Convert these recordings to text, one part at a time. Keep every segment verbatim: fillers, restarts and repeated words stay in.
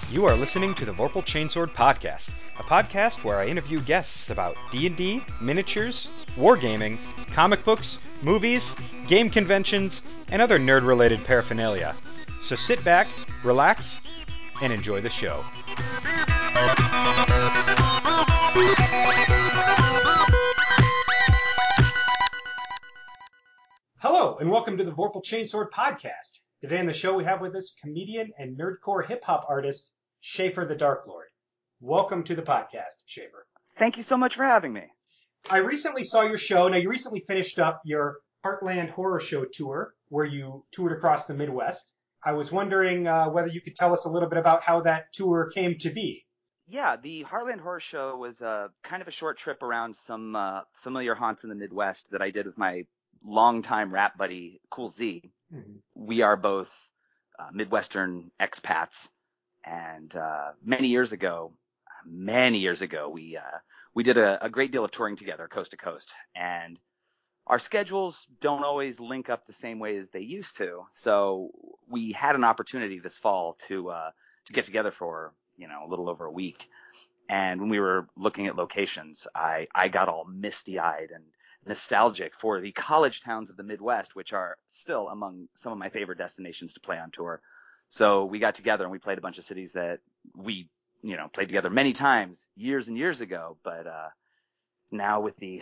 You are listening to the Vorpal Chainsword Podcast, a podcast where I interview guests about D and D, miniatures, wargaming, comic books, movies, game conventions, and other nerd-related paraphernalia. So sit back, relax, and enjoy the show. Hello, and welcome to the Vorpal Chainsword Podcast. Today on the show we have with us comedian and nerdcore hip-hop artist Schaefer the Dark Lord. Welcome to the podcast, Schaefer. Thank you so much for having me. I recently saw your show. Now, you recently finished up your Heartland Horror Show tour, where you toured across the Midwest. I was wondering uh, whether you could tell us a little bit about how that tour came to be. Yeah, the Heartland Horror Show was uh, kind of a short trip around some uh, familiar haunts in the Midwest that I did with my longtime rap buddy, Cool Z. Mm-hmm. We are both uh, Midwestern expats, and uh, many years ago, many years ago, we uh, we did a, a great deal of touring together, coast to coast, and our schedules don't always link up the same way as they used to. So we had an opportunity this fall to uh, to get together for, you know, a little over a week. And when we were looking at locations, I, I got all misty-eyed and nostalgic for the college towns of the Midwest, which are still among some of my favorite destinations to play on tour. So we got together and we played a bunch of cities that we, you know, played together many times years and years ago. But uh, now with the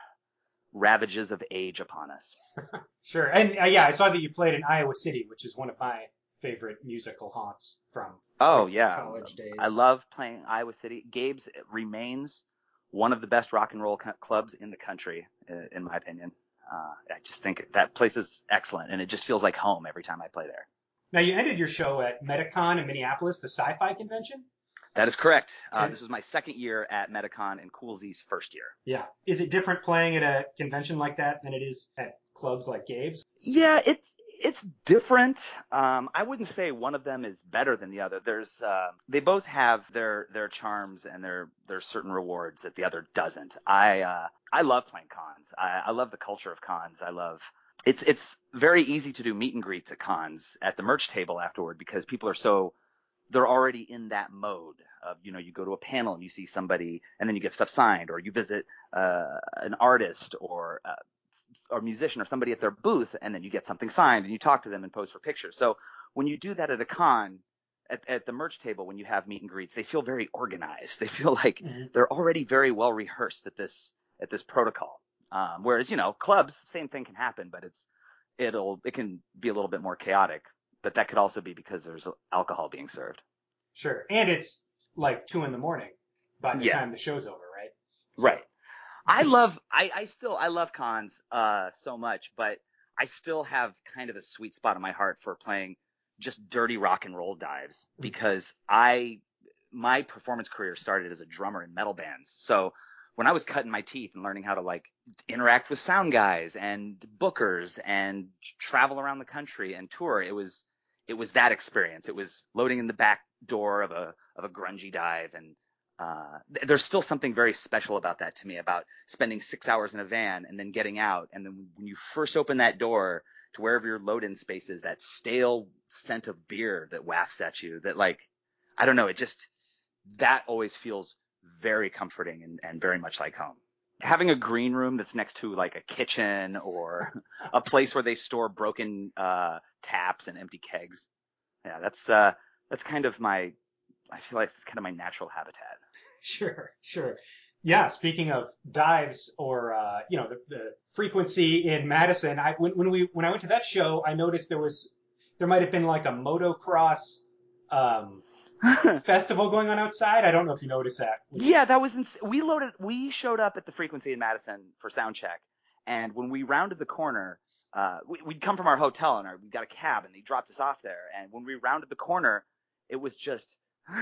ravages of age upon us. Sure. And uh, yeah, I saw that you played in Iowa City, which is one of my favorite musical haunts from Oh, like, yeah. college days. I love playing Iowa City. Gabe's remains one of the best rock and roll co- clubs in the country, in my opinion. Uh, I just think that place is excellent, and it just feels like home every time I play there. Now, you ended your show at Metacon in Minneapolis, the sci-fi convention. That is correct. Uh, And this was my second year at Metacon and Cool Z's first year. yeah, is it different playing at a convention like that than it is at clubs like Gabe's? Yeah, it's it's different. Um, I wouldn't say one of them is better than the other. There's uh, they both have their their charms and their their certain rewards that the other doesn't. I uh, I love playing cons. I, I love the culture of cons. I love it's it's very easy to do meet and greets at cons at the merch table afterward because people are so they're already in that mode of, you know, you go to a panel and you see somebody and then you get stuff signed, or you visit uh, an artist or uh, or musician or somebody at their booth, and then you get something signed and you talk to them and pose for pictures. So when you do that at a con, at, at the merch table, when you have meet and greets, they feel very organized. They feel like Mm-hmm. they're already very well rehearsed at this at this protocol. Um, whereas, you know, clubs, same thing can happen, but it's it'll it can be a little bit more chaotic. But that could also be because there's alcohol being served. Sure. And it's like two in the morning by the Yeah. time the show's over, right? So, Right. I love, I, I still, I love cons, uh, so much, but I still have kind of a sweet spot in my heart for playing just dirty rock and roll dives because I, my performance career started as a drummer in metal bands. So when I was cutting my teeth and learning how to like interact with sound guys and bookers and travel around the country and tour, it was, it was that experience. It was loading in the back door of a, of a grungy dive and, uh, there's still something very special about that to me, about spending six hours in a van and then getting out. And then when you first open that door to wherever your load-in space is, that stale scent of beer that wafts at you, that like, I don't know, it just, that always feels very comforting and, and very much like home. Having a green room that's next to like a kitchen or a place where they store broken, uh, taps and empty kegs. Yeah, that's, uh, that's kind of my, I feel like it's kind of my natural habitat. Sure, sure. Yeah, speaking of dives or uh, you know the, the frequency in Madison, I when, when we when I went to that show, I noticed there was there might have been like a motocross um, festival going on outside. I don't know if you noticed that. Yeah, that was ins- we loaded we showed up at the Frequency in Madison for sound check, and when we rounded the corner, uh, we, we'd come from our hotel and our, we got a cab and they dropped us off there, and when we rounded the corner, it was just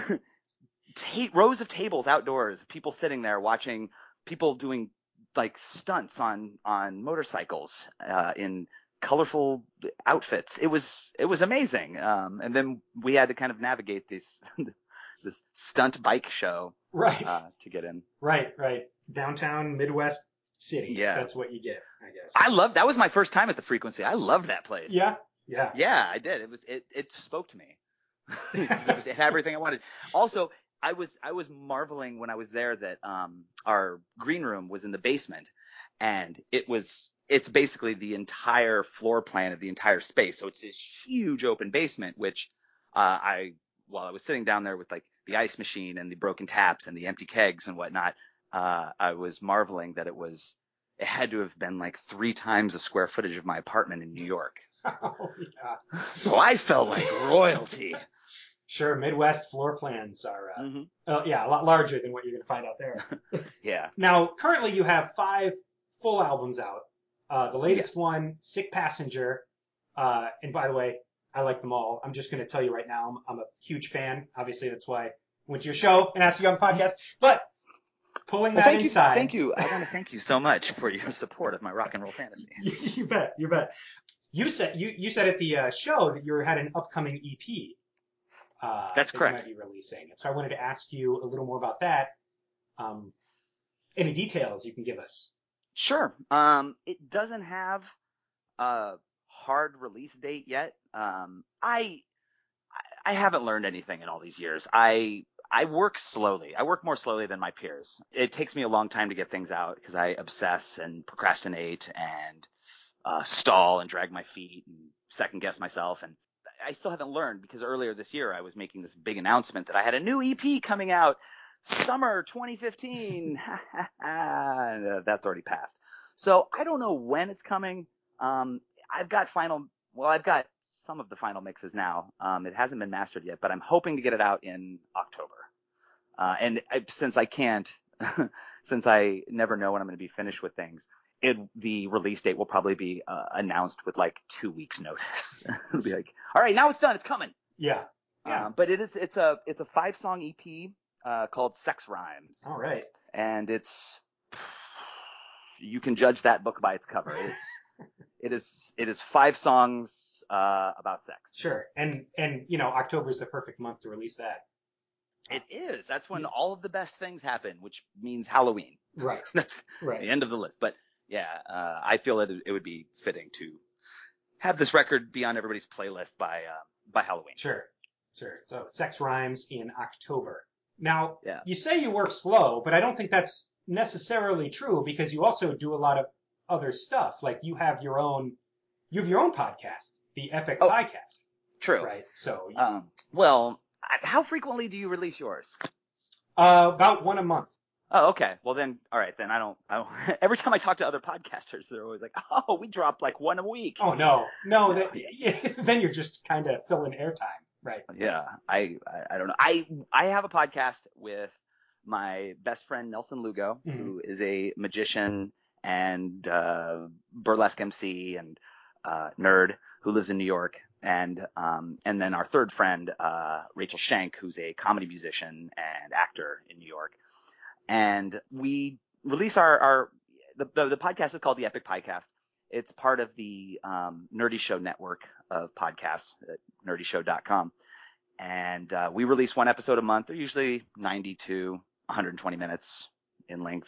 ta- rows of tables outdoors, people sitting there watching people doing like stunts on on motorcycles uh, in colorful outfits. It was it was amazing. Um, and then we had to kind of navigate this this stunt bike show Right, uh, to get in. right, right. Downtown Midwest city. Yeah, That's what you get, I guess. I love that was my first time at the Frequency. I loved that place. Yeah, yeah. Yeah, I did. It was it it spoke to me. because it, was, it had everything I wanted. Also, I was I was marveling when I was there that um, our green room was in the basement, and it was it's basically the entire floor plan of the entire space. So it's this huge open basement, which uh, I while I was sitting down there with like the ice machine and the broken taps and the empty kegs and whatnot, uh, I was marveling that it was it had to have been like three times the square footage of my apartment in New York. Oh, yeah. So I felt like royalty. Sure, Midwest floor plans are, uh, Mm-hmm. uh, yeah, a lot larger than what you're going to find out there. Yeah. Now, currently you have five full albums out. Uh, the latest Yes. one, Sick Passenger, uh, and by the way, I like them all. I'm just going to tell you right now, I'm, I'm a huge fan. Obviously, that's why I went to your show and asked you on the podcast. But pulling Well, that thank inside. you, thank you. I want to thank you so much for your support of my rock and roll fantasy. you, you bet, you bet. You said you, you said at the uh, show that you had an upcoming E P. Uh, That's that correct. you might be releasing. And so I wanted to ask you a little more about that. Um, any details you can give us? Sure. Um, it doesn't have a hard release date yet. Um, I I haven't learned anything in all these years. I I work slowly. I work more slowly than my peers. It takes me a long time to get things out because I obsess and procrastinate and uh, stall and drag my feet and second guess myself. And I still haven't learned because earlier this year I was making this big announcement that I had a new E P coming out summer twenty fifteen. And, uh, that's already passed. So I don't know when it's coming. Um, I've got final, well, I've got some of the final mixes now. Um, it hasn't been mastered yet, but I'm hoping to get it out in October. Uh, and I, since I can't, since I never know when I'm going to be finished with things, it, the release date will probably be uh, announced with like two weeks notice. It'll be like, all right, now it's done. It's coming. Yeah. Yeah. Um, but it is, it's a, it's a five song E P, uh, called Sex Rhymes. All right. And it's, you can judge that book by its cover. It is, it is, it is five songs, uh, about sex. Sure. And, and, you know, October is the perfect month to release that. It is. That's when all of the best things happen, which means Halloween. Right. That's right. the end of the list. But yeah, uh, I feel that it, it would be fitting to have this record be on everybody's playlist by, uh, by Halloween. Sure. Sure. So Sex Rhymes in October. Now, Yeah. you say you work slow, but I don't think that's necessarily true because you also do a lot of other stuff. Like you have your own, you have your own podcast, the Epic Oh, Podcast. True. Right. So, you, Um, well, how frequently do you release yours? uh, about one a month. Oh, okay. Well then, all right, then I don't, I don't, every time I talk to other podcasters, they're always like, oh, we drop like one a week. Oh, no. No, No, that, yeah. yeah, then you're just kind of filling airtime. Right. Yeah. I, I, I don't know. I, I have a podcast with my best friend, Nelson Lugo, Mhm. who is a magician and, uh, burlesque M C and, uh, nerd who lives in New York. And, um, and then our third friend, uh, Rachel Schenk, who's a comedy musician and actor in New York. And we release our, our the, the, the podcast is called the Epic Podcast. It's part of the um, Nerdy Show network of podcasts at nerdy show dot com. And uh, we release one episode a month. They're usually ninety to one hundred twenty minutes in length.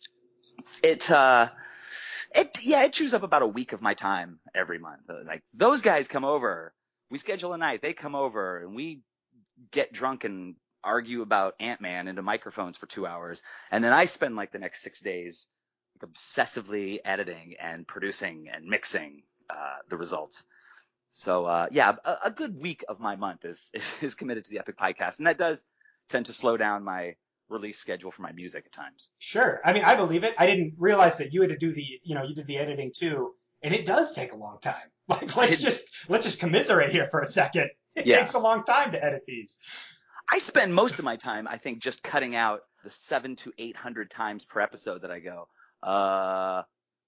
It, uh, it, yeah, it chews up about a week of my time every month. Like those guys come over, we schedule a night, they come over and we get drunk and argue about Ant-Man into microphones for two hours. And then I spend like the next six days like, obsessively editing and producing and mixing, uh, the results. So, uh, yeah, a, a good week of my month is, is, is committed to the Epic Podcast. And that does tend to slow down my release schedule for my music at times. Sure. I mean, I believe it. I didn't realize that you had to do the, you know, you did the editing too. And it does take a long time. Like, let's It- just, let's just commiserate here for a second. It Yeah. takes a long time to edit these. I spend most of my time, I think, just cutting out the seven to eight hundred times per episode that I go, uh,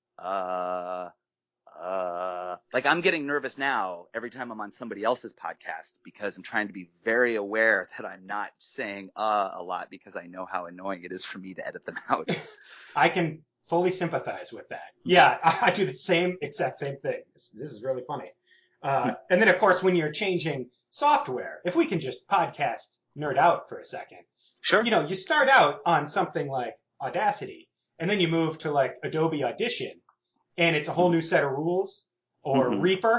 uh, uh, like I'm getting nervous now every time I'm on somebody else's podcast because I'm trying to be very aware that I'm not saying uh a lot because I know how annoying it is for me to edit them out. I can fully sympathize with that. Yeah, I, I do the same exact same thing. This, this is really funny. Uh, and then, of course, when you're changing software, if we can just podcast nerd out for a second, Sure. you know, you start out on something like Audacity, and then you move to like Adobe Audition, and it's a whole new set of rules, or Mhm. Reaper,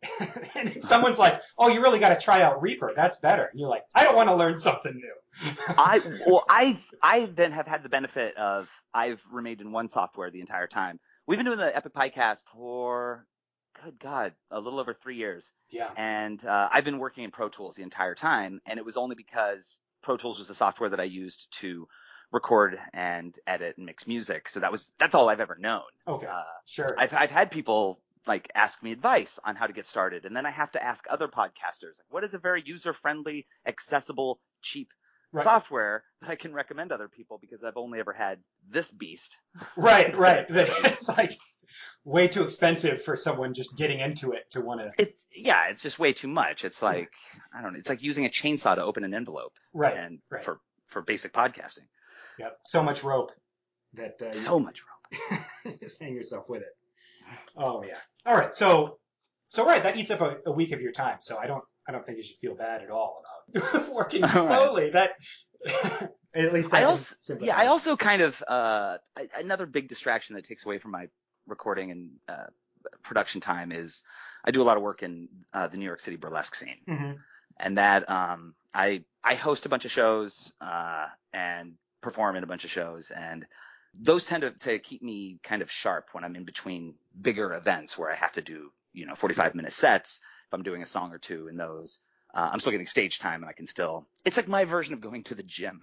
and someone's like, "Oh, you really got to try out Reaper. That's better." And you're like, "I don't want to learn something new." I well, I I then have had the benefit of I've remained in one software the entire time. We've been doing the Epic Podcast for, good God, a little over three years. Yeah. And uh, I've been working in Pro Tools the entire time, and it was only because Pro Tools was the software that I used to record and edit and mix music. So that was that's all I've ever known. Okay. Uh, Sure. I've I've had people like ask me advice on how to get started, and then I have to ask other podcasters, like, what is a very user-friendly, accessible, cheap Right. software that I can recommend other people, because I've only ever had this beast. Right, right. It's like way too expensive for someone just getting into it to want to. It's yeah, it's just way too much. It's like I don't know. It's like using a chainsaw to open an envelope. Right. And right. for for basic podcasting. Yep. So much rope that uh, So much rope. you just hang yourself with it. Oh yeah. All right. So so right, that eats up a, a week of your time. So I don't I don't think you should feel bad at all about working slowly. Right. That at least I, I also sympathize. yeah I also kind of uh another big distraction that takes away from my recording and uh, production time is I do a lot of work in uh, the New York City burlesque scene, mm-hmm. and that um I I host a bunch of shows uh and perform in a bunch of shows, and those tend to, to keep me kind of sharp when I'm in between bigger events where I have to do, you know, forty-five minute sets. If I'm doing a song or two in those, uh, I'm still getting stage time, and I can still, it's like my version of going to the gym,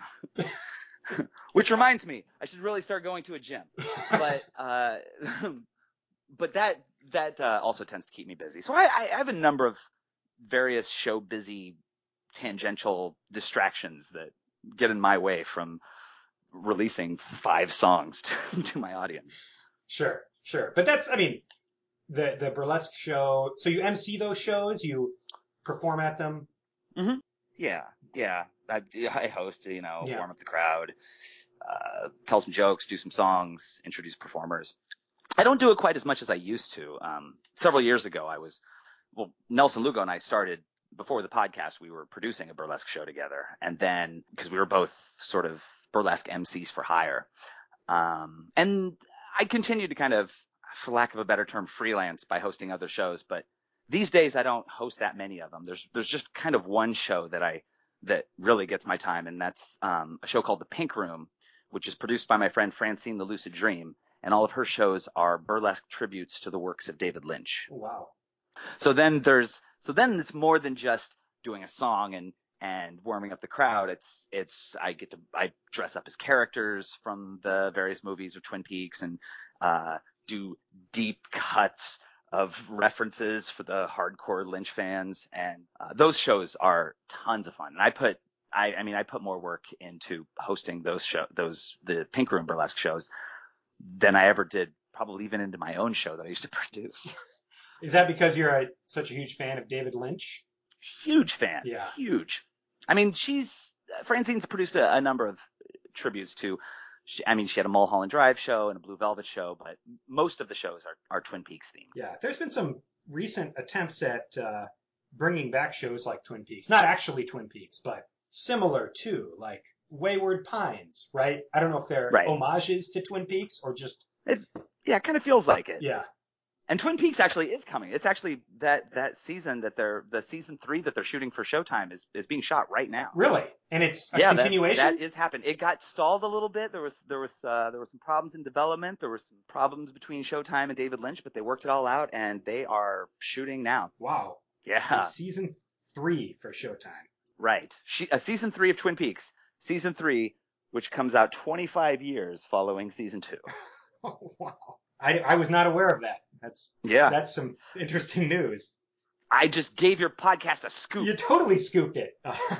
which reminds me, I should really start going to a gym, but, uh, but that, that, uh, also tends to keep me busy. So I, I have a number of various show busy tangential distractions that get in my way from releasing five songs to, to my audience. Sure, sure. But that's, I mean, the the burlesque show. So you M C those shows, you perform at them. Mm-hmm. Yeah, yeah. I, I host, you know, yeah. warm up the crowd, uh, tell some jokes, do some songs, introduce performers. I don't do it quite as much as I used to. Um, several years ago, I was, well, Nelson Lugo and I started, before the podcast, we were producing a burlesque show together. And then, because we were both sort of burlesque M Cs for hire. Um, and I continue to kind of, for lack of a better term, freelance by hosting other shows. But these days I don't host that many of them. There's, there's just kind of one show that I, that really gets my time. And that's, um, a show called The Pink Room, which is produced by my friend Francine the Lucid Dream. And all of her shows are burlesque tributes to the works of David Lynch. Wow. So then there's, so then it's more than just doing a song and, and warming up the crowd. It's, it's, I get to, I dress up as characters from the various movies of Twin Peaks and, uh, do deep cuts of references for the hardcore Lynch fans. And, uh, those shows are tons of fun. And I put, I, I mean, I put more work into hosting those show, those, the Pink Room burlesque shows than I ever did probably even into my own show that I used to produce. Is that because you're a, such a huge fan of David Lynch? Huge fan. Yeah. Huge. I mean, she's, Francine's produced a, a number of tributes to, she, I mean, she had a Mulholland Drive show and a Blue Velvet show, but most of the shows are, are Twin Peaks themed. Yeah. There's been some recent attempts at uh, bringing back shows like Twin Peaks. Not actually Twin Peaks, but similar to, like Wayward Pines, right? I don't know if they're right. homages to Twin Peaks or just. It, yeah, it kind of feels like it. Yeah. And Twin Peaks actually is coming. It's actually that, that season that they're, the season three that they're shooting for Showtime is, is being shot right now. Really? And it's a yeah, continuation? That, that is happening. It got stalled a little bit. There was, there was, uh, there were some problems in development. There were some problems between Showtime and David Lynch, but they worked it all out and they are shooting now. Wow. Yeah. It's season three for Showtime. Right. She, uh, season three of Twin Peaks. Season three, which comes out twenty-five years following season two. Oh, wow. I, I was not aware of that. That's yeah. That's some interesting news. I just gave your podcast a scoop. You totally scooped it.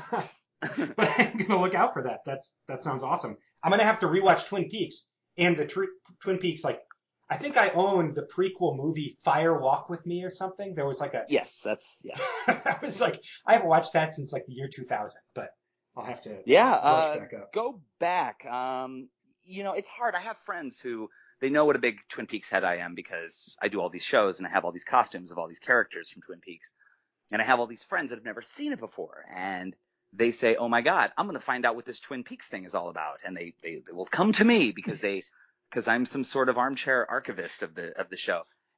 But I'm gonna look out for that. That's that sounds awesome. I'm gonna have to rewatch Twin Peaks and the tr- Twin Peaks. Like, I think I owned the prequel movie Fire Walk with Me or something. There was like a yes, that's yes. I was like, I haven't watched that since like the year two thousand, but I'll have to yeah brush uh, back up. Go back. Um, you know, it's hard. I have friends who. They know what a big Twin Peaks head I am because I do all these shows and I have all these costumes of all these characters from Twin Peaks. And I have all these friends that have never seen it before. And they say, oh my God, I'm going to find out what this Twin Peaks thing is all about. And they, they, they will come to me because they, because I'm some sort of armchair archivist of the, of the show.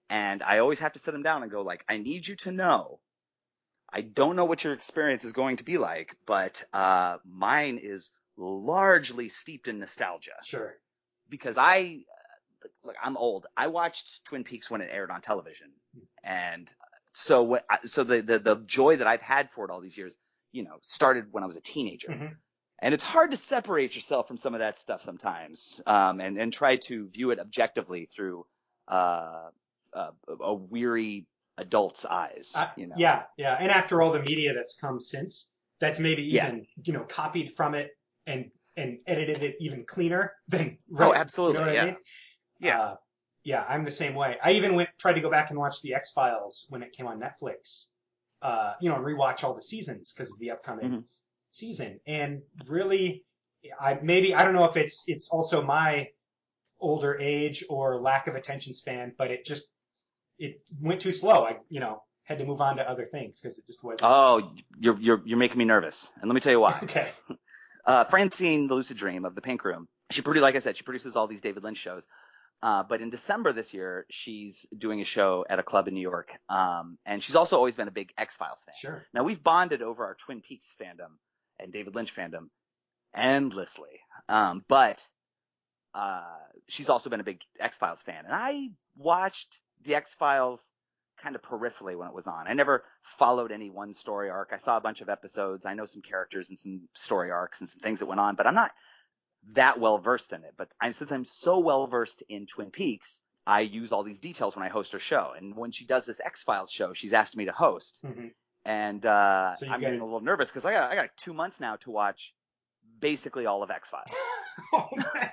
And I always have to sit them down and go like, I need you to know, I don't know what your experience is going to be like, but uh, mine is largely steeped in nostalgia. Sure. Because I, look, I'm old. I watched Twin Peaks when it aired on television. And so what, so the, the, the joy that I've had for it all these years, you know, started when I was a teenager. Mm-hmm. And it's hard to separate yourself from some of that stuff sometimes, um, and, and try to view it objectively through uh, uh, a weary adult's eyes, Uh, you know? yeah, yeah. And after all the media that's come since, that's maybe Yeah. even, you know, copied from it and and edited it even cleaner than Oh, right. absolutely, You know what yeah. I mean? Yeah. Uh, yeah, I'm the same way. I even went tried to go back and watch the X-Files when it came on Netflix. Uh, you know, and rewatch all the seasons because of the upcoming Mm-hmm. season. And really, I maybe I don't know if it's it's also my older age or lack of attention span, but it just it went too slow. I you know had to move on to other things because it just wasn't. Oh, you're, you're, you're making me nervous. And let me tell you why. Okay. Uh, Francine, the Lucid Dream of the Pink Room, she pretty, like I said, she produces all these David Lynch shows. Uh, but in December this year, she's doing a show at a club in New York. Um, and she's also always been a big X-Files fan. Sure. Now, we've bonded over our Twin Peaks fandom and David Lynch fandom endlessly. Um, but, uh, she's also been a big X-Files fan. And I watched the X-Files kind of peripherally when it was on. I never followed any one story arc. I saw a bunch of episodes. I know some characters and some story arcs and some things that went on, but I'm not that well versed in it. But I'm, since I'm so well versed in Twin Peaks, I use all these details when I host her show. And when she does this X-Files show, she's asked me to host. Mm-hmm. And uh, So you I'm get getting a little nervous because I got I got two months now to watch basically all of X-Files. Oh, man.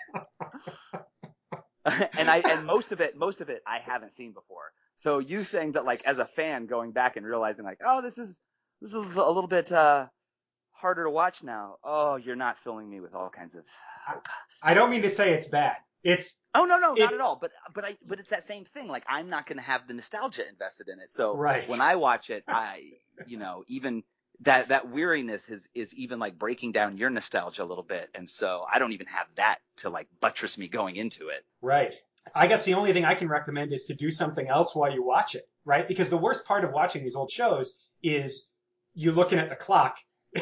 and I and most of it most of it I haven't seen before. So you saying that, like, as a fan going back and realizing like, oh, this is this is a little bit uh, harder to watch now. Oh, you're not filling me with all kinds of hope. I don't mean to say it's bad. It's Oh no no it, not at all. But but I but it's that same thing. Like, I'm not going to have the nostalgia invested in it. So right. when I watch it, I you know even that that weariness is is even like breaking down your nostalgia a little bit. And so I don't even have that to like buttress me going into it. Right. I guess the only thing I can recommend is to do something else while you watch it, right? Because the worst part of watching these old shows is you looking at the clock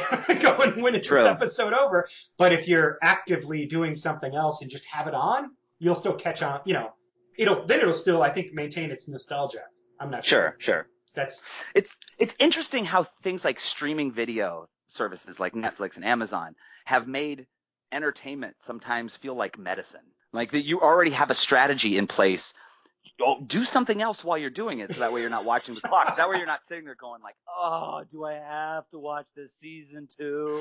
going, when is True. this episode over? But if you're actively doing something else and just have it on, you'll still catch on, you know, it'll, then it'll still, I think, maintain its nostalgia. I'm not Sure, sure. sure. That's, It's it's interesting how things like streaming video services like Netflix and Amazon have made entertainment sometimes feel like medicine. Like, that you already have a strategy in place. Oh, do something else while you're doing it, so that way you're not watching the clock. So that way you're not sitting there going like, oh, do I have to watch this season two?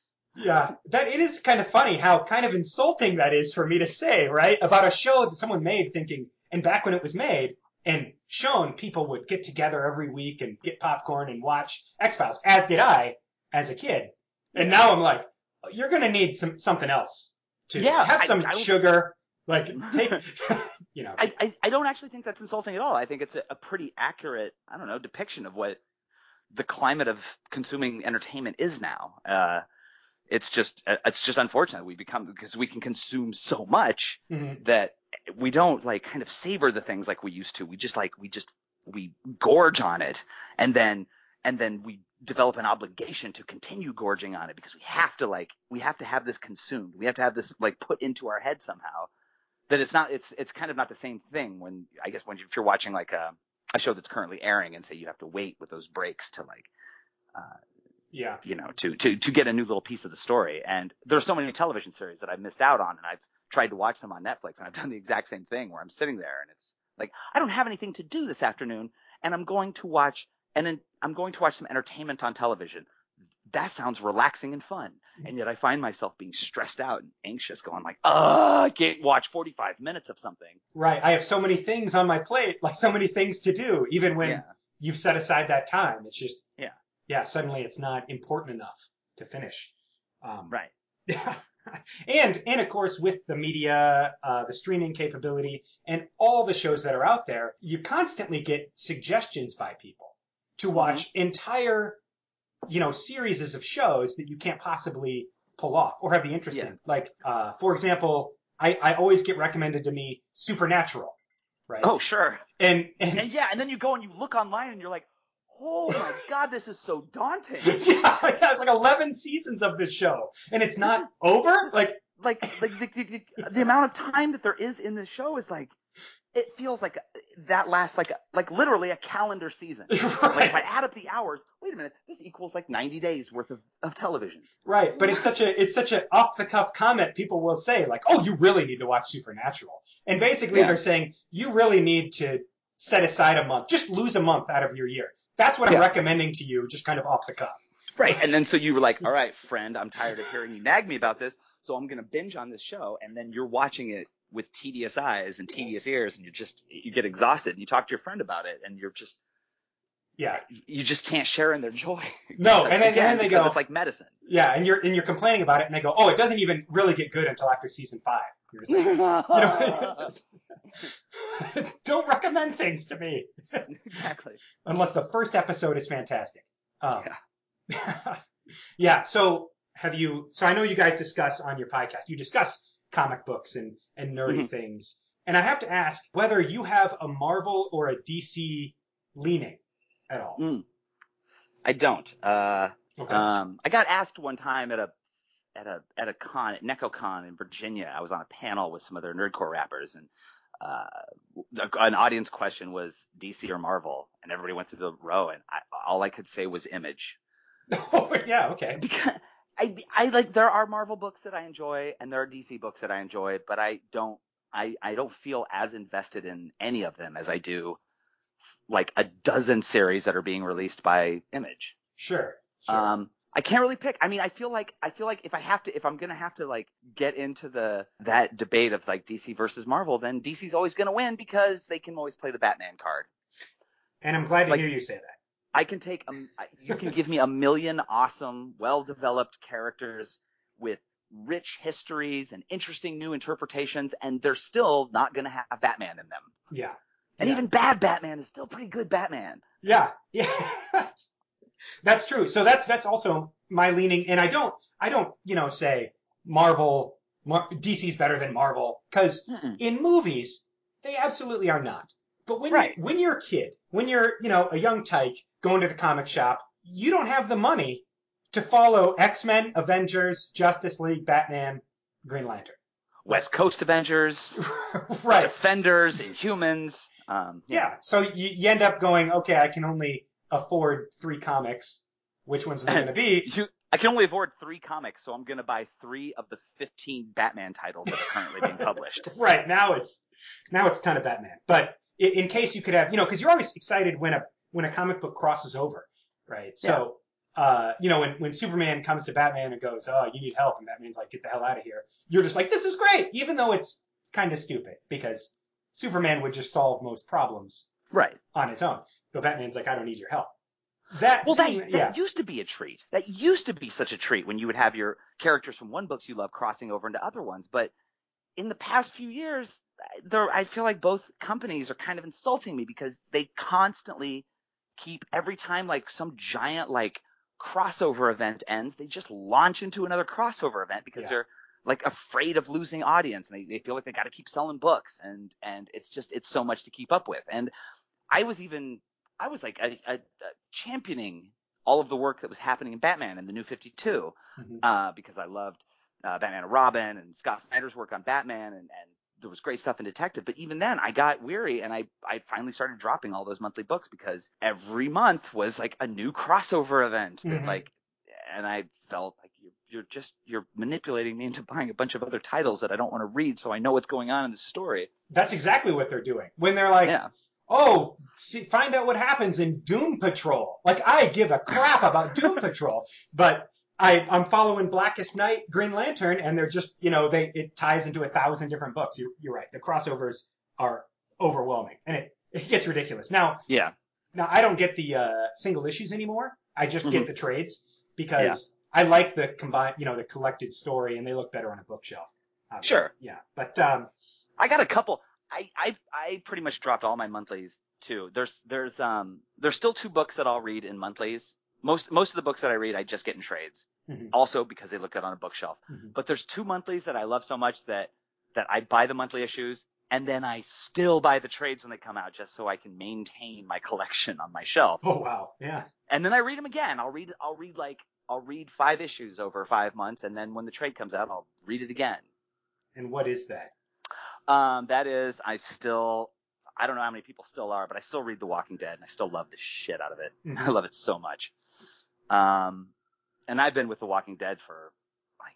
yeah, that it is kind of funny how kind of insulting that is for me to say, right? About a show that someone made thinking, and back when it was made and shown, people would get together every week and get popcorn and watch X-Files, as did I as a kid. And Yeah. now I'm like, you're going to need some something else to Yeah, have I- some I don't- sugar, like take, you know. I, I, I don't actually think that's insulting at all. I think it's a, a pretty accurate, I don't know, depiction of what the climate of consuming entertainment is now. Uh, it's just, it's just unfortunate we become, because we can consume so much Mhm. that we don't like kind of savor the things like we used to. We just like, we just, we gorge on it, and then, and then we develop an obligation to continue gorging on it because we have to like, we have to have this consumed. We have to have this like put into our head somehow. That it's not, it's, it's kind of not the same thing when, I guess, when you, if you're watching like a, a show that's currently airing and say you have to wait with those breaks to like, uh, Yeah. you know, to, to, to get a new little piece of the story. And there's so many television series that I've missed out on, and I've tried to watch them on Netflix, and I've done the exact same thing where I'm sitting there and it's like, I don't have anything to do this afternoon, and I'm going to watch, and then I'm going to watch some entertainment on television. That sounds relaxing and fun. And yet I find myself being stressed out and anxious, going like, oh, I can't watch forty-five minutes of something. Right. I have so many things on my plate, like so many things to do, even when Yeah. you've set aside that time. It's just, Yeah. yeah, suddenly it's not important enough to finish. Um, Right. Yeah. and, and of course, with the media, uh, the streaming capability, and all the shows that are out there, you constantly get suggestions by people to watch mm-hmm. entire, you know, series of shows that you can't possibly pull off or have the interest Yeah. in. Like, uh, for example, I, I always get recommended to me Supernatural, right? Oh, sure. And, and, And yeah, and then you go and you look online and you're like, oh my God, this is so daunting. yeah, yeah, it's like eleven seasons of this show, and it's not is, over. Like, like, like the, the, the, the amount of time that there is in this show is like, it feels like that lasts like, like literally a calendar season. right. Like if I add up the hours, wait a minute, this equals like ninety days worth of, of television. Right, but it's such a it's such an off the cuff comment. People will say like, "Oh, you really need to watch Supernatural," and basically Yeah. they're saying you really need to set aside a month, just lose a month out of your year. That's what I'm Yeah. recommending to you, just kind of off the cuff. Right, and then so you were like, all right, friend, I'm tired of hearing you nag me about this, so I'm going to binge on this show, and then you're watching it with tedious eyes and tedious ears, and you just you get exhausted, and you talk to your friend about it, and you're just Yeah. you just can't share in their joy. No, because, and then, again, and then they because go, it's like medicine. Yeah, and you're and you're complaining about it, and they go, "Oh, it doesn't even really get good until after season five." You're just like, you know, don't recommend things to me. Exactly. Unless the first episode is fantastic. Um, Yeah. yeah. So have you? So I know you guys discuss on your podcast. You discuss comic books and and nerdy Mhm. things, and I have to ask whether you have a Marvel or a D C leaning at all. Mm. I don't. Uh, Okay. um, I got asked one time at a at a at a con at NecoCon in Virginia. I was on a panel with some other nerdcore rappers, and uh, an audience question was D C or Marvel, and everybody went through the row, and I, all I could say was Image. Oh, yeah. Okay. Because I I like there are Marvel books that I enjoy, and there are D C books that I enjoy, but I don't I I don't feel as invested in any of them as I do like a dozen series that are being released by Image. Sure. Sure. Um, I can't really pick. I mean, I feel like I feel like if I have to, if I'm gonna have to like get into the that debate of like D C versus Marvel, then D C's always gonna win because they can always play the Batman card. And I'm glad to Like hear you say that. I can take a, you can give me a million awesome, well-developed characters with rich histories and interesting new interpretations, and they're still not gonna have Batman in them. Yeah. And yeah. even bad Batman is still pretty good Batman. Yeah. Yeah. That's true. So that's that's also my leaning, and I don't I don't you know say Marvel Mar- D C's better than Marvel because in movies they absolutely are not. But when Right. you when you're a kid, when you're you know a young tyke going to the comic shop, you don't have the money to follow X-Men, Avengers, Justice League, Batman, Green Lantern. West Coast Avengers, Right. Defenders, Inhumans. Um, yeah. Yeah. So you, you end up going, okay, I can only afford three comics. Which ones are they going to be? You, I can only afford three comics, so I'm going to buy three of the fifteen Batman titles that are currently being published. Right. Now it's now it's a ton of Batman. But in, in case you could have, you know, because you're always excited when a when a comic book crosses over, right? So, yeah. uh, you know, when when Superman comes to Batman and goes, "Oh, you need help," and Batman's like, "Get the hell out of here," you're just like, "This is great," even though it's kind of stupid because Superman would just solve most problems right on his own. But Batman's like, "I don't need your help." That well, scene, that, yeah. that used to be a treat. That used to be such a treat when you would have your characters from one books you love crossing over into other ones. But in the past few years, there, I feel like both companies are kind of insulting me because they constantly keep every time like some giant like crossover event ends, they just launch into another crossover event because yeah. they're like afraid of losing audience and they, they feel like they got to keep selling books and and it's just it's so much to keep up with. And I was even I was like a, a, a championing all of the work that was happening in Batman and the New fifty-two mm-hmm. uh, because I loved uh, Batman and Robin and Scott Snyder's work on Batman and, and there was great stuff in Detective. But even then I got weary and I, I finally started dropping all those monthly books because every month was like a new crossover event that mm-hmm. like, and I felt like you're, you're just, you're manipulating me into buying a bunch of other titles that I don't want to read. So I know what's going on in the story. That's exactly what they're doing when they're like, yeah. Oh, see, find out what happens in Doom Patrol. Like, I give a crap about Doom Patrol, but I, I'm following Blackest Night, Green Lantern, and they're just, you know, they it ties into a thousand different books. You're, you're right. The crossovers are overwhelming, and it, it gets ridiculous. Now, yeah. Now, I don't get the uh, single issues anymore. I just mm-hmm. get the trades because yeah. I like the combined, you know, the collected story, and they look better on a bookshelf. Obviously. Sure. Yeah, but um, I got a couple. I, I I pretty much dropped all my monthlies too. There's there's um there's still two books that I'll read in monthlies. Most most of the books that I read I just get in trades. Mm-hmm. Also because they look good on a bookshelf. Mm-hmm. But there's two monthlies that I love so much that that I buy the monthly issues and then I still buy the trades when they come out just so I can maintain my collection on my shelf. Oh wow, yeah. And then I read them again. I'll read I'll read like I'll read five issues over five months, and then when the trade comes out, I'll read it again. And what is that? Um, that is, I still I don't know how many people still are, but I still read The Walking Dead, and I still love the shit out of it. Mhm. I love it so much. Um, and I've been with The Walking Dead for like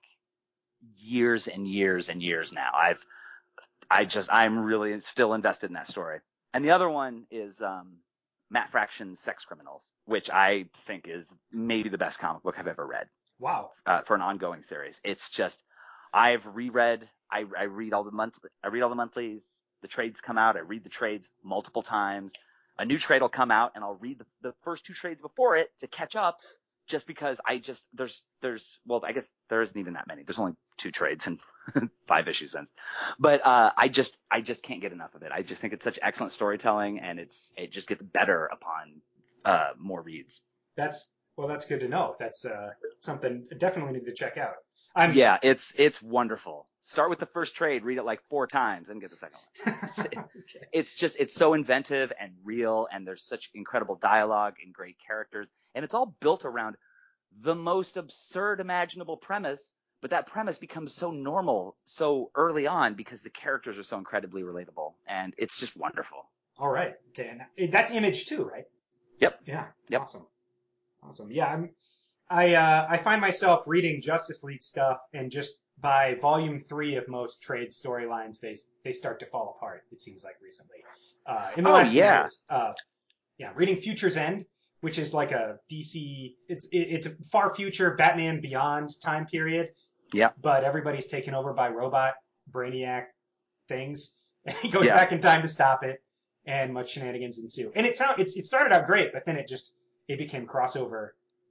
years and years and years now. I've I just I'm really still invested in that story. And the other one is um, Matt Fraction's Sex Criminals, which I think is maybe the best comic book I've ever read Wow. uh, for an ongoing series. It's just I've reread. I, I read all the monthly. I read all the monthlies. The trades come out. I read the trades multiple times. A new trade will come out, and I'll read the, the first two trades before it to catch up. Just because I just there's there's well I guess there isn't even that many. There's only two trades and five issues since, but uh, I just I just can't get enough of it. I just think it's such excellent storytelling, and it's it just gets better upon uh, more reads. That's well, that's good to know. That's uh, something I definitely need to check out. I'm Yeah, it's it's wonderful. Start with the first trade, read it like four times, and get the second one. It's, okay. it's just it's so inventive and real, and there's such incredible dialogue and great characters, and it's all built around the most absurd imaginable premise. But that premise becomes so normal so early on because the characters are so incredibly relatable, and it's just wonderful. All right. Okay, and that's Image too, right? Yep. Yeah. Yep. Awesome. Awesome. Yeah, I'm. I uh, I find myself reading Justice League stuff, and just by volume three of most trade storylines, they they start to fall apart. It seems like recently, uh, in the Oh last few yeah. years. Uh, yeah, reading Future's End, which is like a D C. It's it, it's a far future Batman Beyond time period. Yeah. But everybody's taken over by robot Brainiac things. And he goes Yeah. back in time to stop it, and much shenanigans ensue. And it sound it's it started out great, but then it just it became crossover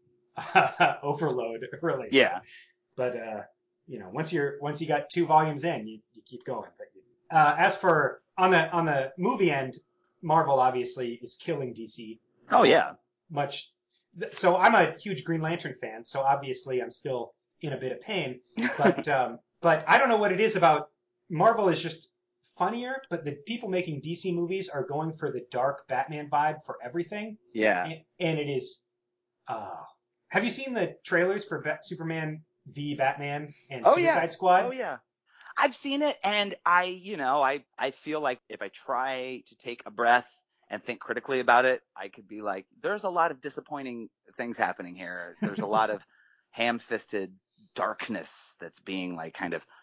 overload really. Yeah. But uh, you know, once you're once you got two volumes in, you, you keep going. But uh, as for on the on the movie end, Marvel obviously is killing D C. Oh yeah. Much. So I'm a huge Green Lantern fan. So obviously I'm still in a bit of pain. But um, but I don't know what it is about Marvel is just funnier. But the people making D C movies are going for the dark Batman vibe for everything. Yeah. And, and it is. Uh, have you seen the trailers for Bat- Superman v Batman and Oh Suicide yeah. Squad? Oh yeah. I've seen it, and I, you know, I, I feel like if I try to take a breath and think critically about it, I could be like, there's a lot of disappointing things happening here. There's a lot of ham-fisted darkness that's being like kind of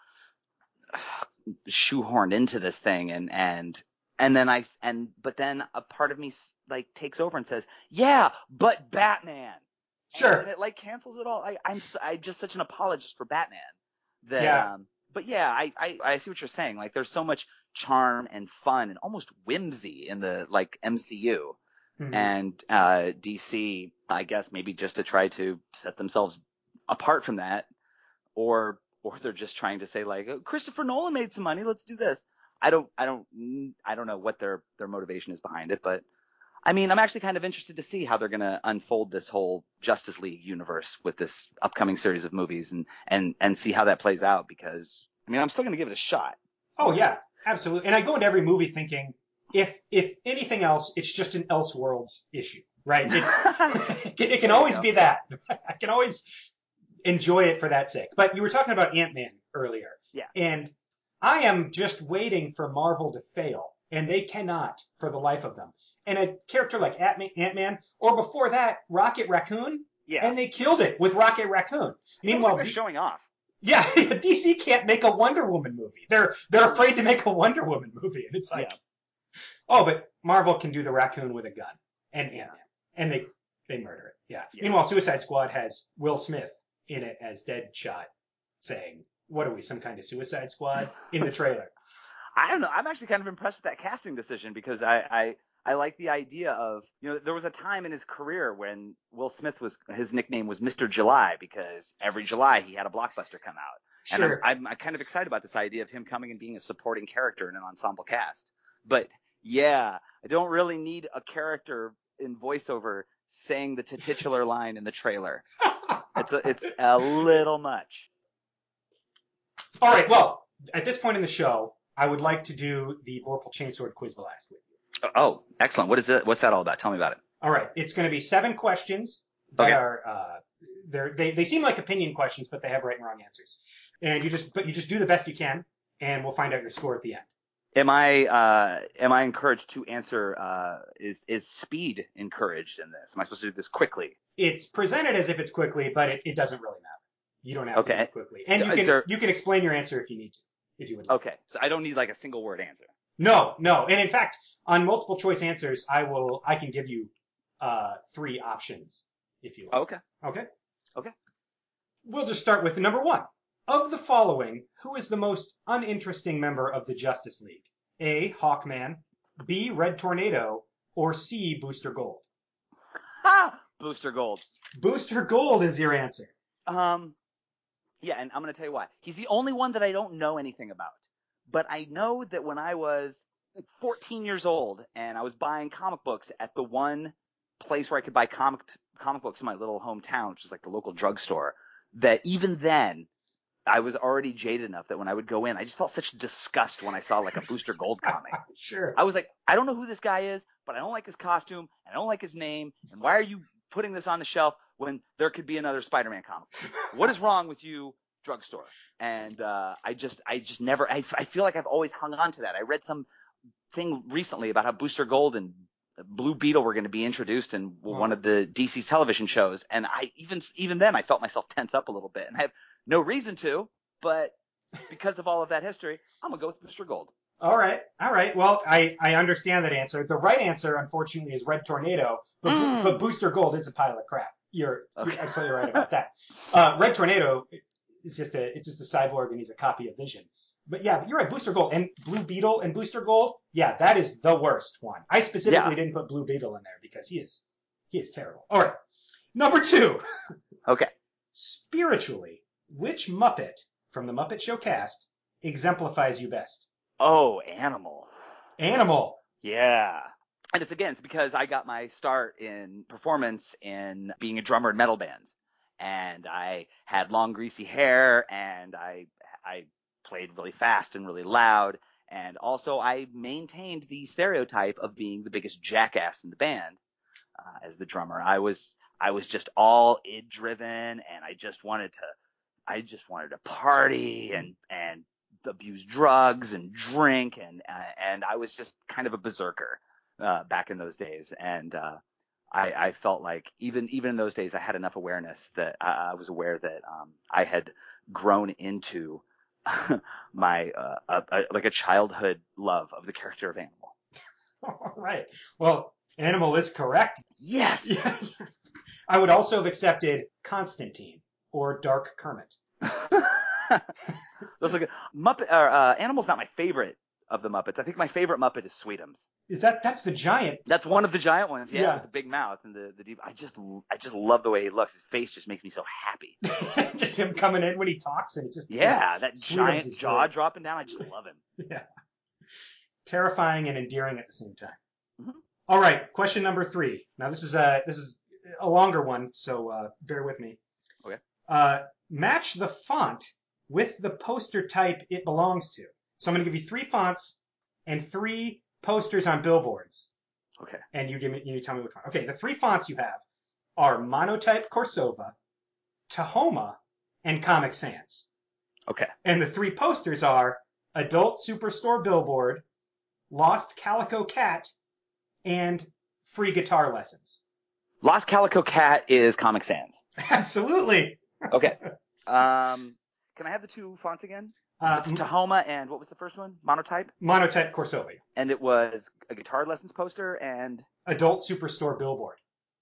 shoehorned into this thing, and and and then I and but then a part of me like takes over and says, yeah, but Batman. Sure. And, and it like cancels it all. I, I'm I'm just such an apologist for Batman that Yeah. um. But yeah, I, I I see what you're saying. Like, there's so much charm and fun and almost whimsy in the like M C U. Mhm. And uh, D C, I guess maybe just to try to set themselves apart from that, or or they're just trying to say like, oh, Christopher Nolan made some money, let's do this. I don't I don't I don't know what their their motivation is behind it, but I mean, I'm actually kind of interested to see how they're going to unfold this whole Justice League universe with this upcoming series of movies, and and and see how that plays out, because I mean, I'm still going to give it a shot. Oh yeah, absolutely. And I go into every movie thinking, if if anything else, it's just an Elseworlds issue, right? It's it, can- it can always be that. I can always enjoy it for that sake. But you were talking about Ant-Man earlier. Yeah. And I am just waiting for Marvel to fail, and they cannot for the life of them. And a character like Ant-Man, or before that, Rocket Raccoon, Yeah. and they killed it with Rocket Raccoon. Meanwhile, Meanwhile, they're D- showing off. yeah, D C can't make a Wonder Woman movie. They're they're afraid to make a Wonder Woman movie, and it's like, Yeah. oh, but Marvel can do the raccoon with a gun, and Yeah. Ant-Man, and they they murder it. Yeah. Yeah. Meanwhile, Suicide Squad has Will Smith in it as Deadshot, saying, "What are we, some kind of Suicide Squad?" in the trailer. I don't know. I'm actually kind of impressed with that casting decision, because I, I I like the idea of, you know, there was a time in his career when Will Smith was, his nickname was Mister July, because every July he had a blockbuster come out. Sure. And I'm, I'm, I'm kind of excited about this idea of him coming and being a supporting character in an ensemble cast. But yeah, I don't really need a character in voiceover saying the titular line in the trailer. It's a, it's a little much. All right. Well, at this point in the show, I would like to do the Vorpal Chainsword Quiz Blast with you. Oh, excellent. What is it? What's that all about? Tell me about it. All right. It's going to be seven questions that Okay. are uh, they're, they they seem like opinion questions, but they have right and wrong answers. And you just but you just do the best you can, and we'll find out your score at the end. Am I uh, am I encouraged to answer? Uh, is is speed encouraged in this? Am I supposed to do this quickly? It's presented as if it's quickly, but it, it doesn't really matter. You don't have to do Okay. it quickly, and you Is can there- you can explain your answer if you need to, if you would like. Okay, so I don't need like a single word answer. No, no. And in fact, on multiple choice answers, I will I can give you uh, three options if you like. Okay. Okay. Okay. We'll just start with number one. Of the following, who is the most uninteresting member of the Justice League? A. Hawkman, B. Red Tornado, or C. Booster Gold? Ha! Booster Gold. Booster Gold is your answer. Um, yeah, and I'm gonna tell you why. He's the only one that I don't know anything about. But I know that when I was like fourteen years old and I was buying comic books at the one place where I could buy comic comic books in my little hometown, which is like the local drugstore, that even then I was already jaded enough that when I would go in, I just felt such disgust when I saw like a Booster Gold comic. Sure. I was like, I don't know who this guy is, but I don't like his costume, and I don't like his name, and why are you putting this on the shelf when there could be another Spider-Man comic? What is wrong with you, drugstore? And uh, I just, I just never, I, I feel like I've always hung on to that. I read some thing recently about how Booster Gold and Blue Beetle were going to be introduced in one of the D C television shows, and I even, even then, I felt myself tense up a little bit, and I have no reason to, but because of all of that history, I'm gonna go with Booster Gold. All right, all right. Well, I, I understand that answer. The right answer, unfortunately, is Red Tornado, but Mm. but Booster Gold is a pile of crap. You're, Okay. you're absolutely right about that. Uh, Red Tornado is just a it's just a cyborg, and he's a copy of Vision. But yeah, you're right. Booster Gold and Blue Beetle and Booster Gold. Yeah, that is the worst one. I specifically Yeah. didn't put Blue Beetle in there because he is he is terrible. All right, number two. Okay. Spiritually, which Muppet from the Muppet Show cast exemplifies you best? Oh, Animal. Animal. Yeah. And it's again, it's because I got my start in performance in being a drummer in metal bands. And I had long greasy hair, and I I played really fast and really loud. And also I maintained the stereotype of being the biggest jackass in the band uh, as the drummer. I was I was just all id driven, and I just wanted to I just wanted to party and and abuse drugs and drink, and uh, and I was just kind of a berserker uh, back in those days. And uh, I, I felt like even even in those days I had enough awareness that I, I was aware that um, I had grown into my uh, a, a, like a childhood love of the character of Animal. All right. Well, Animal is correct. Yes. I would also have accepted Constantine or Dark Kermit. Those are good. Muppet or uh, Animal's not my favorite of the Muppets. I think my favorite Muppet is Sweetums. Is that that's the giant? That's one of the giant ones, yeah, Yeah. with the big mouth and the the deep. I just I just love the way he looks. His face just makes me so happy. Just him coming in when he talks, and it's just Yeah, that Sweetums giant is jaw great. dropping down. I just love him. Yeah. Terrifying and endearing at the same time. Mhm. All right, question number three. Now this is a this is a longer one, so uh, bear with me. Okay. Uh, match the font with the poster type it belongs to. So I'm going to give you three fonts and three posters on billboards, Okay. and you give me you tell me which one. Okay, the three fonts you have are Monotype Corsova, Tahoma, and Comic Sans. Okay. And the three posters are Adult Superstore Billboard, Lost Calico Cat, and Free Guitar Lessons. Lost Calico Cat is Comic Sans. Absolutely. Okay. Um, can I have the two fonts again? Uh, It's Tahoma and what was the first one? Monotype. Monotype Corsova. And it was a guitar lessons poster and Adult Superstore Billboard.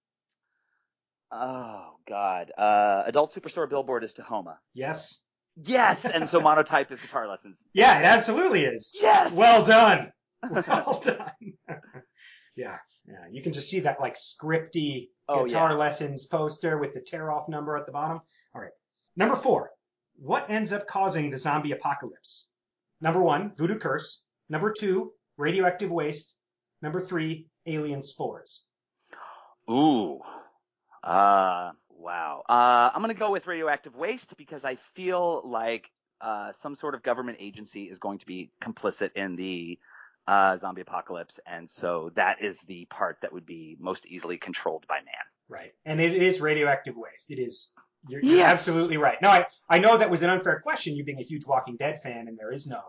oh god, uh, Adult Superstore Billboard is Tahoma. Yes. Yes, and so Monotype is guitar lessons. Yeah, it absolutely is. Yes. Well done. Well done. Yeah. Yeah. You can just see that like scripty Oh, Guitar yeah. Lessons poster with the tear off number at the bottom. All right. Number four. What ends up causing the zombie apocalypse? Number one, voodoo curse. Number two, radioactive waste. Number three, alien spores. Ooh. Uh, wow. Uh, I'm gonna go with radioactive waste because I feel like uh, some sort of government agency is going to be complicit in the uh, zombie apocalypse, and so that is the part that would be most easily controlled by man. Right. And it is radioactive waste. It is. You're, you're Yes. absolutely right. Now, I, I know that was an unfair question, you being a huge Walking Dead fan, and there is no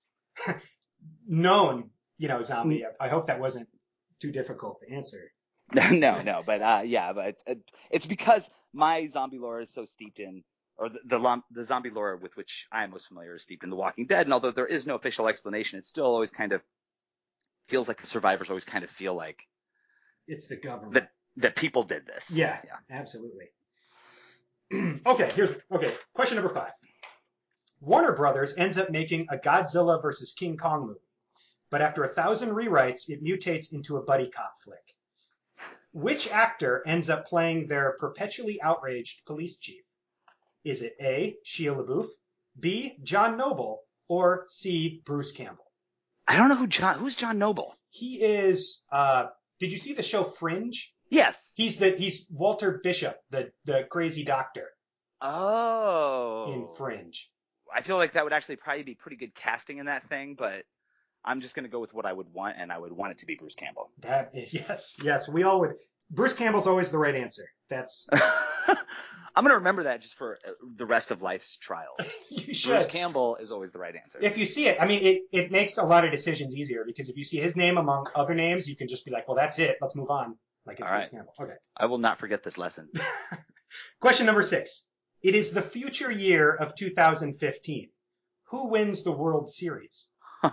known, you know, zombie. I, I hope that wasn't too difficult to answer. no, no, but uh, yeah, but uh, it's because my zombie lore is so steeped in, or the the, lom- the zombie lore with which I am most familiar is steeped in The Walking Dead, and although there is no official explanation, it still always kind of feels like the survivors always kind of feel like It's the government. that that people did this. Yeah, Yeah. absolutely. okay, here's okay. Question number five. Warner Brothers ends up making a Godzilla versus King Kong movie, but after a thousand rewrites, it mutates into a buddy cop flick. Which actor ends up playing their perpetually outraged police chief? Is it A, Shia LaBeouf, B, John Noble, or C, Bruce Campbell? I don't know who John. Who's John Noble? He is. Uh, did you see the show Fringe? Yes. He's the he's Walter Bishop, the the crazy doctor Oh. in Fringe. I feel like that would actually probably be pretty good casting in that thing, but I'm just gonna go with what I would want, and I would want it to be Bruce Campbell. That is, yes, yes, we all would. Bruce Campbell's always the right answer. That's. I'm gonna remember that just for uh, the rest of life's trials. You should. Bruce Campbell is always the right answer. If you see it, I mean, it, it makes a lot of decisions easier because if you see his name among other names, you can just be like, well, that's it. Let's move on. Like it's All Bruce right. Campbell. Okay. I will not forget this lesson. Question number six. It is the future year of two thousand fifteen. Who wins the World Series?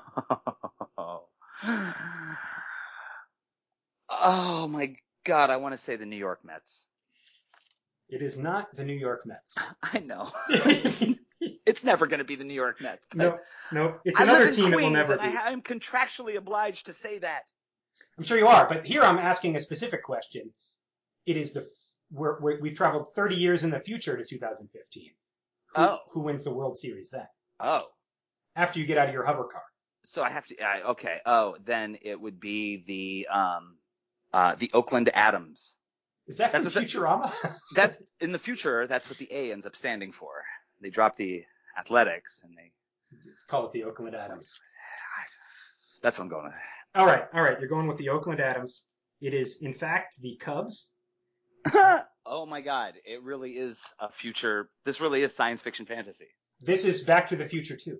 Oh my God! I want to say the New York Mets. It is not the New York Mets. I know. it's, it's never going to be the New York Mets. No, no. It's I another live in team Queens, it will never and be. I, I'm contractually obliged to say that. I'm sure you are, but here I'm asking a specific question. It is the we're, we're, we've traveled thirty years in the future to two thousand fifteen. Who, Oh. who wins the World Series then? Oh. After you get out of your hover car. So I have to. Uh, okay. Oh, then it would be the um, uh, the Oakland Atoms. Is that That's from what the- Futurama? That's in the future. That's what the A ends up standing for. They drop the athletics, and they. Let's call it the Oakland Atoms. That's what I'm going with. All right, all right. You're going with the Oakland Atoms. It is, in fact, the Cubs. Oh my God! It really is a future. This really is science fiction fantasy. This is Back to the Future too.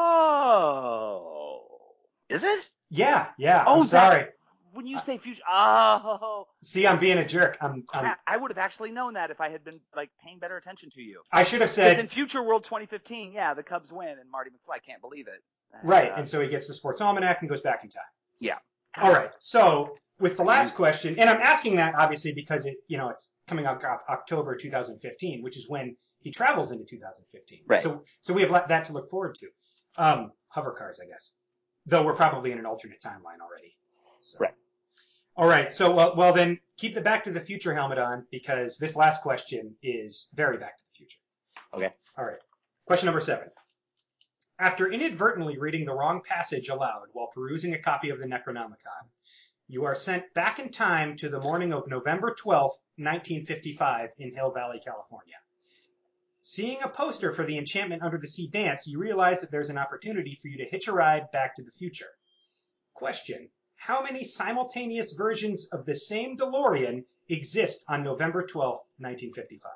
Oh, is it? Yeah, yeah. Oh, I'm sorry. When you say future, oh, See, I'm being a jerk. I'm, I'm I, I would have actually known that if I had been like paying better attention to you. I should have Because said in Future World twenty fifteen, yeah, the Cubs win, and Marty McFly can't believe it. And, right, uh, and so he gets the sports almanac and goes back in time. Yeah. All right. So with the last question, and I'm asking that obviously because it, you know, it's coming out October two thousand fifteen, which is when he travels into two thousand fifteen. Right. So so we have that to look forward to. Um, hover cars, I guess. Though we're probably in an alternate timeline already. So. Right. All right. So well, well then keep the Back to the Future helmet on because this last question is very Back to the Future. Okay. All right. Question number seven. After inadvertently reading the wrong passage aloud while perusing a copy of the Necronomicon, you are sent back in time to the morning of November twelfth, nineteen fifty-five in Hill Valley, California. Seeing a poster for the Enchantment Under the Sea dance, you realize that there's an opportunity for you to hitch a ride back to the future. Question. How many simultaneous versions of the same DeLorean exist on November twelfth, nineteen fifty-five?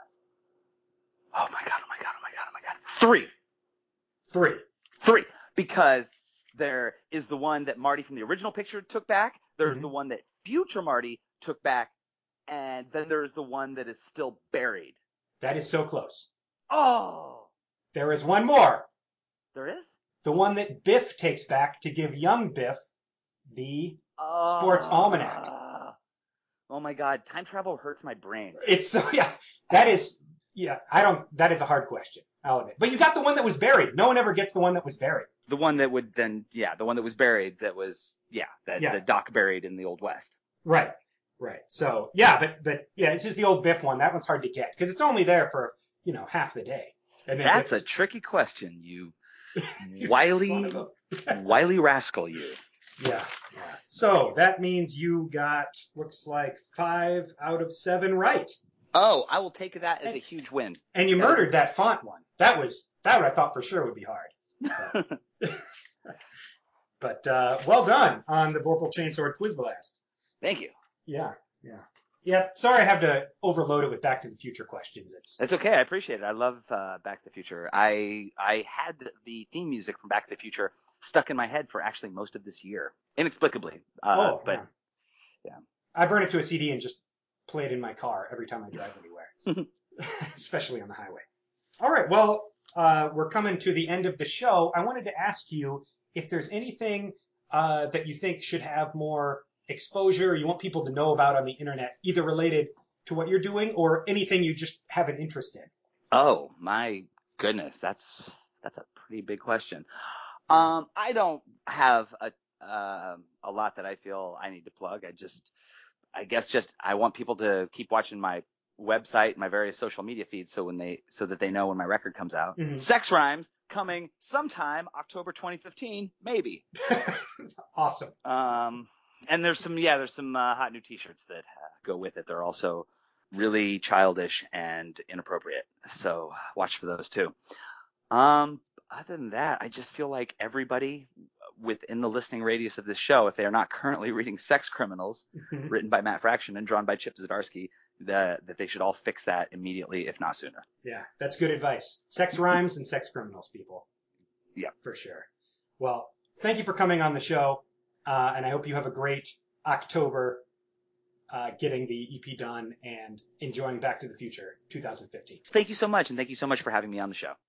Oh my God! Oh my God! Oh my God! Oh my God! Three. Three. Three. Because there is the one that Marty from the original picture took back. There's Mhm. the one that future Marty took back, and then there's the one that is still buried. That is so close. Oh, There is one more. there is? The one that Biff takes back to give young Biff the Oh. Sports Almanac. Oh my God, time travel hurts my brain. It's so, yeah, that is, yeah, I don't, that is a hard question. I'll admit. But you got the one that was buried. No one ever gets the one that was buried. The one that would then, yeah, the one that was buried that was, yeah, that, Yeah. the Doc buried in the Old West. Right. Right. So, yeah, but, but, yeah, it's just the old Biff one. That one's hard to get because it's only there for, you know, half the day. And then That's Biff, a tricky question, you you wily, son of a- wily rascal, you. Yeah, yeah. So that means you got, looks like five out of seven right. Oh, I will take that as a huge win. And you That murdered is- that font one. That was that what I thought for sure would be hard. But, but uh, well done on the Vorpal Chainsword Quiz Blast. Thank you. Yeah, yeah. Yeah, sorry I have to overload it with Back to the Future questions. It's That's okay. I appreciate it. I love uh, Back to the Future. I I had the theme music from Back to the Future stuck in my head for actually most of this year, inexplicably. Uh, oh, but yeah. yeah. I burn it to a C D and just play it in my car every time I drive anywhere, especially on the highway. All right, well, uh, we're coming to the end of the show. I wanted to ask you if there's anything uh, that you think should have more exposure, you want people to know about on the internet, either related to what you're doing or anything you just have an interest in. Oh my goodness, that's that's a pretty big question. Um, I don't have a uh, a lot that I feel I need to plug. I just, I guess, just I want people to keep watching my website, my various social media feeds, so when they so that they know when my record comes out. Mhm. Sex Rhymes coming sometime October twenty fifteen, maybe. Awesome. Um, and there's some yeah, there's some uh, hot new T-shirts that uh, go with it. They're also really childish and inappropriate, so watch for those too. Um, other than that, I just feel like everybody within the listening radius of this show, if they are not currently reading Sex Criminals, written by Matt Fraction and drawn by Chip Zdarsky, that that they should all fix that immediately, if not sooner. Yeah, that's good advice. Sex Rhymes and Sex Criminals, people. Yeah. For sure. Well, thank you for coming on the show, uh, and I hope you have a great October uh, getting the E P done and enjoying Back to the Future twenty fifteen. Thank you so much, and thank you so much for having me on the show.